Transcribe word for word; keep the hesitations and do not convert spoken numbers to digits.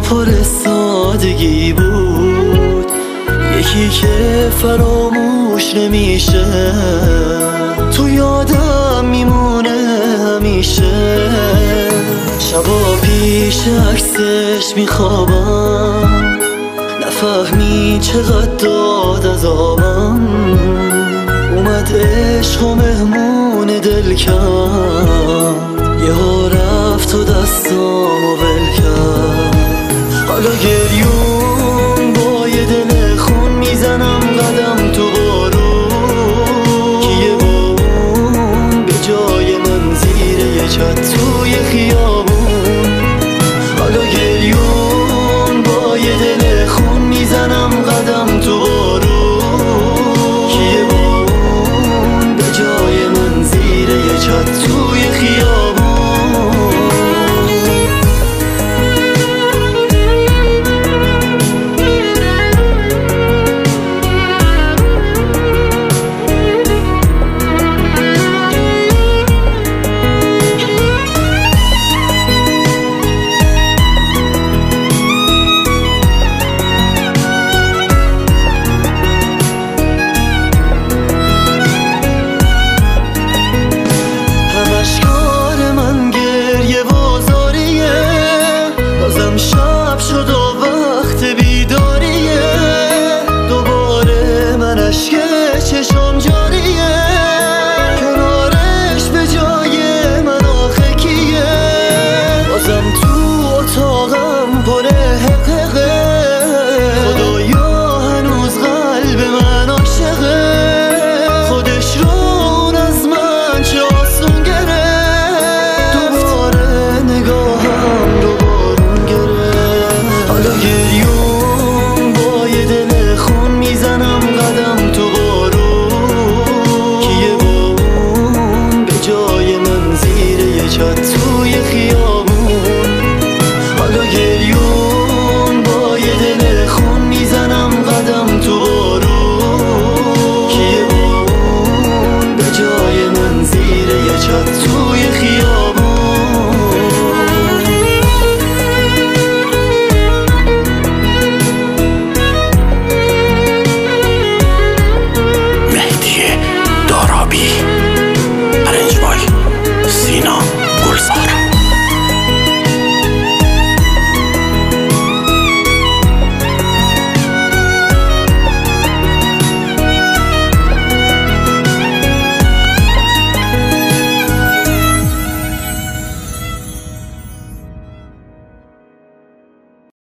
پر سادگی بود، یکی که فراموش نمیشه، تو یادم میمونه همیشه. شبا پیش عکسش میخوابم، نفهمی چقدر داد عذابم. اومد عشق و مهمون دل کرد، یهو رفت و دستامو ول کرد. حالا گریون با یه دل خون میزنم قدم تو بارون، کیه با اون به جای من زیر یه چت توی خیابون. حالا گریون با یه دل خون میزنم قدم تو بارون، کیه با اون به جای من زیر یه چت توی خیابون. I'm